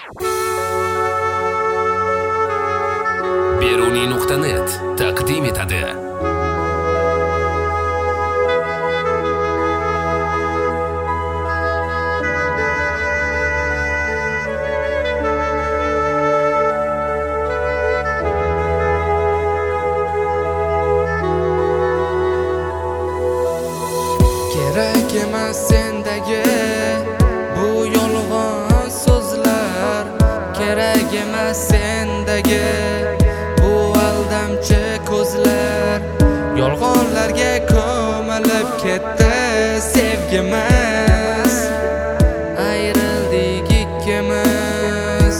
Beruniy.net taqdim etadi. Kerak emas sendagi bu yolg'on so'zlar, kerak emas sendagi bu aldamchi ko'zlar. Yolg'onlarga ko'milib ketdi sevgimiz, ayrildik ikkimiz.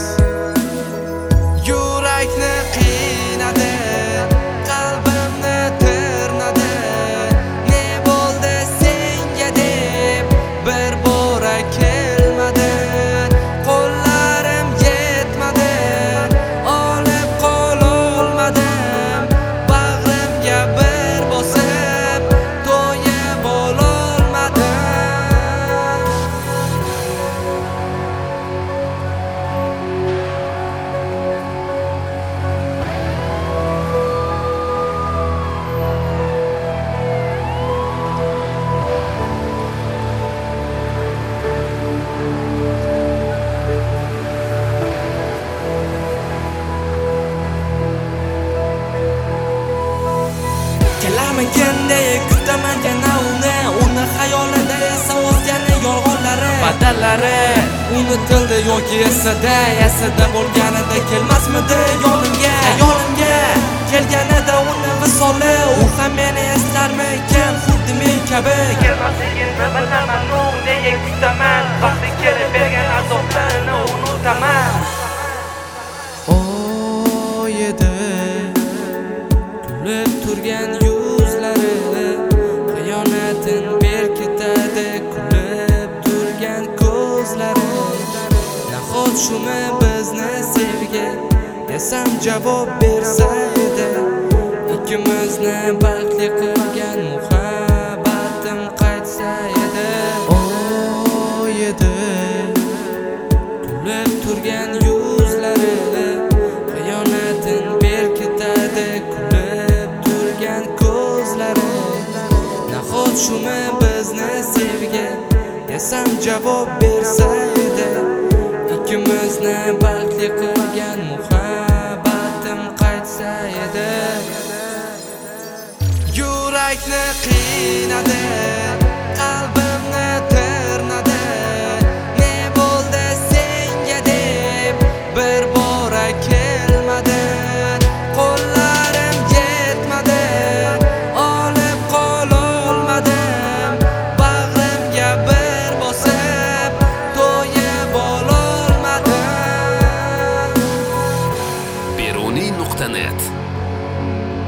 Yurakni qiynadi, qalbimni tirnadi. Ne bo'ldi senga deb bir bora kelmadi. Qo'llarim yetmadi, olib qololmadim. Bag'rimga bir bosib to'yib ololmadim. Kelaman kendek kutaman yana uni xayolida esa o'zgani yolg'onlari, badallari unutildi yoki esida bo'lganida kelmasmidi yo'limga kelganida uni visoli, u ham meni eslarmikan xuddi men kabi. Kelmasligini bilaman, nega kutaman, vaqti kelib bergan azoblarni unutaman. Edi kulib turgan yuzlari, xiyonatin berkitadi kulib turgan ko'zlari. Nahot shumi bizni sevgi desam javob bersa edi, ikkimizni baxtli qilgan muhabbatim qaytsa edi. Edi kulib turgan yuzlari, xiyonatin berkitadi kulib turgan ko'zlari. Nahot shumi bizni sevgi desam javob bersa edi, ikkimizni baxtli qilgan muhabbatim qaytsa edi. Yurakni qiynadi, qalbimni tirnadi. Ne bo'ldi senga deb bir bora kelmadi. Qo'llarim yetmadi, olib qololmadim. Bag'rimga bir bosib to'yib ololmadim. Beruniy.net